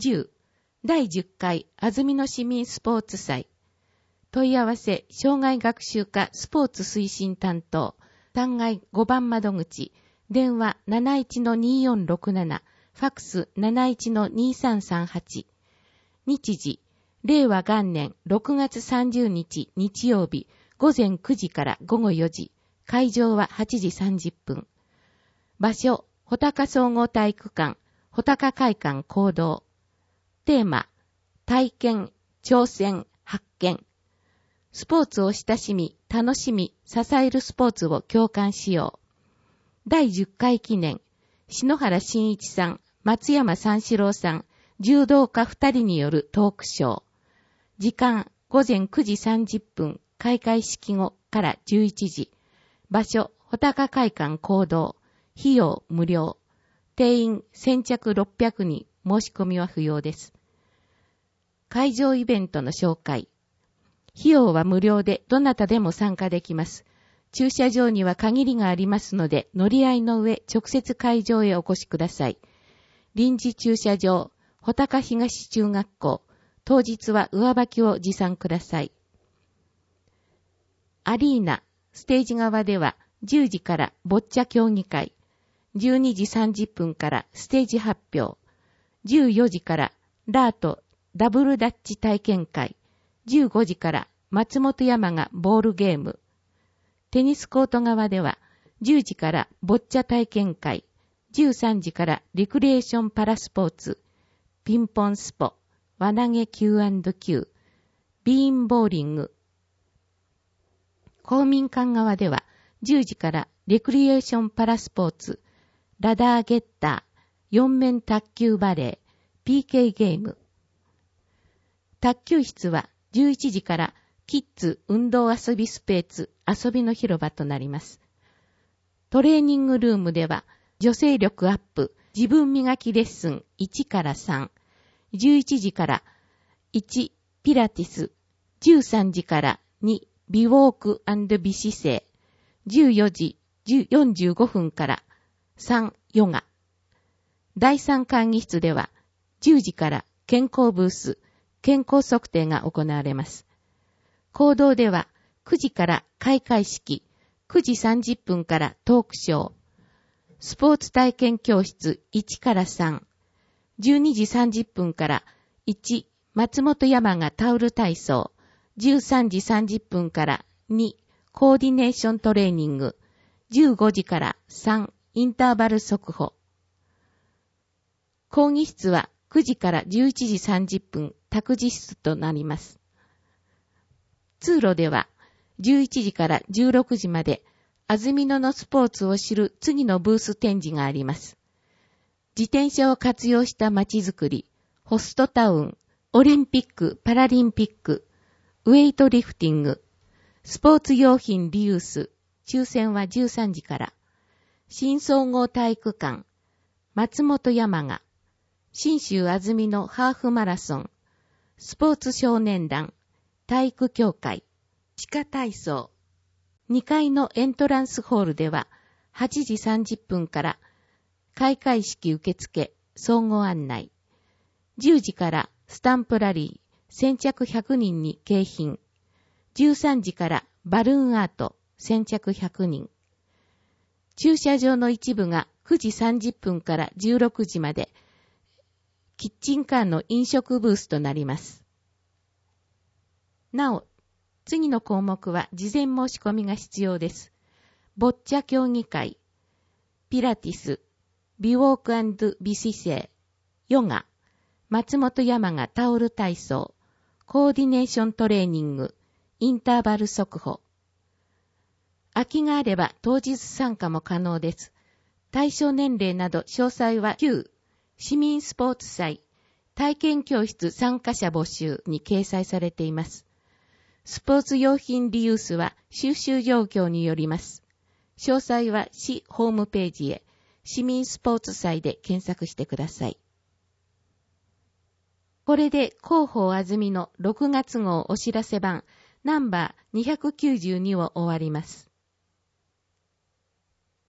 10第10回安曇野市民スポーツ祭問い合わせ障害学習課スポーツ推進担当3階5番窓口電話 71-2467 ファックス 71-2338 日時令和元年6月30日日曜日午前9時から午後4時会場は8時30分場所穂高総合体育館穂高会館講堂テーマ体験挑戦発見スポーツを親しみ楽しみ支えるスポーツを共感しよう第10回記念篠原慎一さん松山三四郎さん柔道家2人によるトークショー時間午前9時30分開会式後から11時場所穂高会館講堂費用無料定員先着600人申し込みは不要です会場イベントの紹介費用は無料でどなたでも参加できます駐車場には限りがありますので乗り合いの上直接会場へお越しください臨時駐車場穂高東中学校当日は上履きを持参くださいアリーナステージ側では10時からボッチャ競技会12時30分からステージ発表14時からダートダブルダッチ体験会15時から松本山がボールゲームテニスコート側では10時からボッチャ体験会13時からリクリエーションパラスポーツピンポンスポ輪投げ Q&Q ビーンボーリング公民館側では10時からレクリエーションパラスポーツラダーゲッター4面卓球バレー PK ゲーム卓球室は11時からキッズ運動遊びスペース遊びの広場となりますトレーニングルームでは女性力アップ自分磨きレッスン1から3 11時から1ピラティス13時から2美ウォーク&美姿勢14時45分から3ヨガ第3会議室では10時から健康ブース健康測定が行われます講堂では9時から開会式9時30分からトークショースポーツ体験教室1から3 12時30分から1松本山がタオル体操13時30分から2コーディネーショントレーニング15時から3インターバル速歩講義室は9時から11時30分託児室となります通路では11時から16時まで安曇野のスポーツを知る次のブース展示があります自転車を活用した街づくりホストタウンオリンピック・パラリンピックウェイトリフティングスポーツ用品リユース抽選は13時から新総合体育館松本山雅信州安曇野ハーフマラソンスポーツ少年団体育協会地下体操2階のエントランスホールでは8時30分から開会式受付総合案内10時からスタンプラリー先着100人に景品13時からバルーンアート先着100人駐車場の一部が9時30分から16時までキッチンカーの飲食ブースとなりますなお次の項目は事前申し込みが必要ですボッチャ競技会ピラティス美ウォーク&美姿勢ヨガ松本山がタオル体操コーディネーショントレーニングインターバル速歩空きがあれば当日参加も可能です対象年齢など詳細は旧市民スポーツ祭体験教室参加者募集に掲載されていますスポーツ用品リユースは収集状況によります詳細は市ホームページへ市民スポーツ祭で検索してくださいこれで広報安曇野6月号お知らせ版ナンバー292を終わります。